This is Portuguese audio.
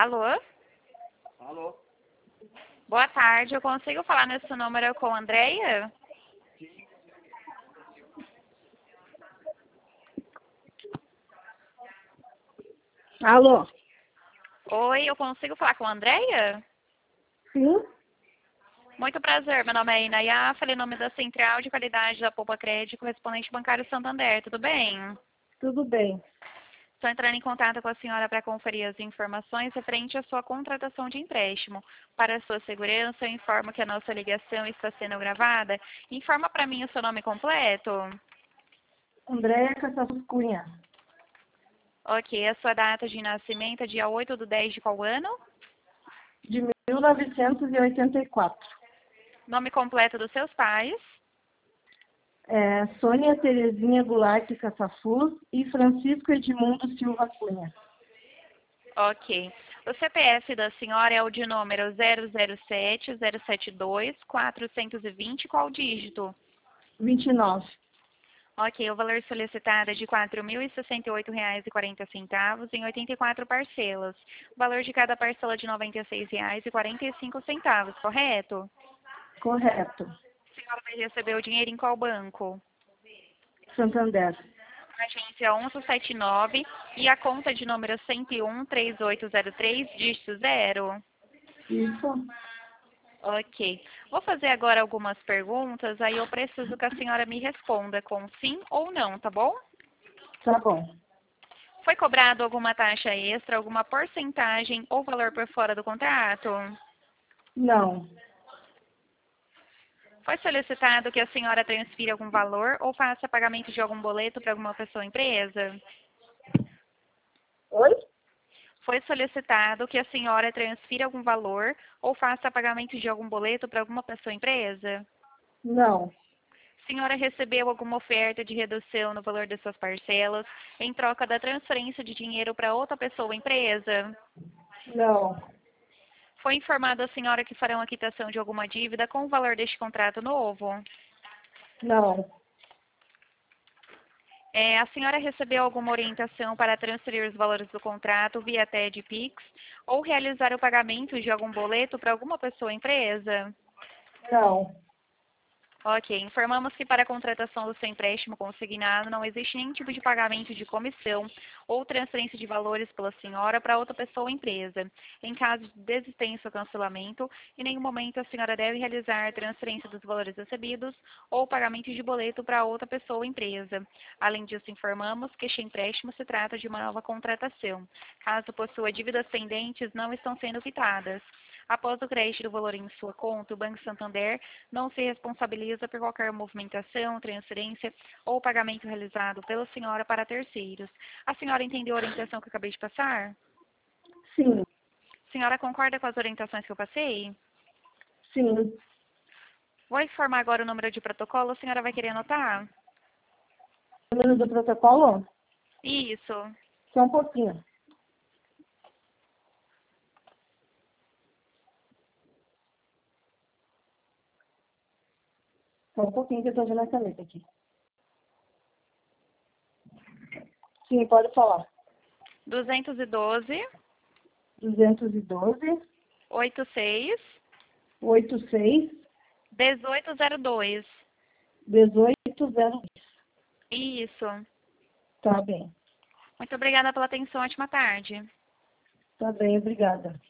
Alô? Alô? Boa tarde, eu consigo falar nesse número com a Andréia? Alô? Oi, eu consigo falar com a Andréia? Sim? Muito prazer, meu nome é Inaya, falei em nome da Central de Qualidade da Poupa Crédito, correspondente bancário Santander, tudo bem? Tudo bem. Estou entrando em contato com a senhora para conferir as informações referente à sua contratação de empréstimo. Para a sua segurança, eu informo que a nossa ligação está sendo gravada. Informa para mim o seu nome completo. Andréia Caçafus Cunha, Ok, a sua data de nascimento é dia 8/10 de qual ano? de 1984. Nome completo dos seus pais. Sônia Terezinha Goulart Caçafus e Francisco Edmundo Silva Cunha. Ok. O CPF da senhora é o de número 007-072-420, qual dígito? 29. Ok, o valor solicitado é de R$ 4.068,40 em 84 parcelas. O valor de cada parcela é de R$ 96,45, correto? Correto. A senhora vai receber o dinheiro em qual banco? Santander. Agência 1179 e a conta de número 101-3803, dígito 0. Isso? Ok. Vou fazer agora algumas perguntas, aí eu preciso que a senhora me responda com sim ou não, tá bom? Tá bom. Foi cobrado alguma taxa extra, alguma porcentagem ou valor por fora do contrato? Não. Foi solicitado que a senhora transfira algum valor ou faça pagamento de algum boleto para alguma pessoa ou empresa? Oi? Foi solicitado que a senhora transfira algum valor ou faça pagamento de algum boleto para alguma pessoa ou empresa? Não. A senhora recebeu alguma oferta de redução no valor das suas parcelas em troca da transferência de dinheiro para outra pessoa ou empresa? Não. Foi informado a senhora que farão a quitação de alguma dívida com o valor deste contrato novo? Não. A senhora recebeu alguma orientação para transferir os valores do contrato via TED Pix ou realizar o pagamento de algum boleto para alguma pessoa ou empresa? Não. Ok, informamos que para a contratação do seu empréstimo consignado não existe nenhum tipo de pagamento de comissão ou transferência de valores pela senhora para outra pessoa ou empresa. Em caso de desistência ou cancelamento, em nenhum momento a senhora deve realizar transferência dos valores recebidos ou pagamento de boleto para outra pessoa ou empresa. Além disso, informamos que este empréstimo se trata de uma nova contratação. Caso possua dívidas pendentes, não estão sendo quitadas. Após o crédito do valor em sua conta, o Banco Santander não se responsabiliza por qualquer movimentação, transferência ou pagamento realizado pela senhora para terceiros. A senhora entendeu a orientação que eu acabei de passar? Sim. A senhora concorda com as orientações que eu passei? Sim. Vou informar agora o número de protocolo. A senhora vai querer anotar? Número do protocolo? Isso. Só um pouquinho. Só um pouquinho que eu estou vendo a caneta aqui. Sim, pode falar. 212 212 86 86 1802. 1802. Isso. Tá bem. Muito obrigada pela atenção. Ótima tarde. Tá bem, obrigada.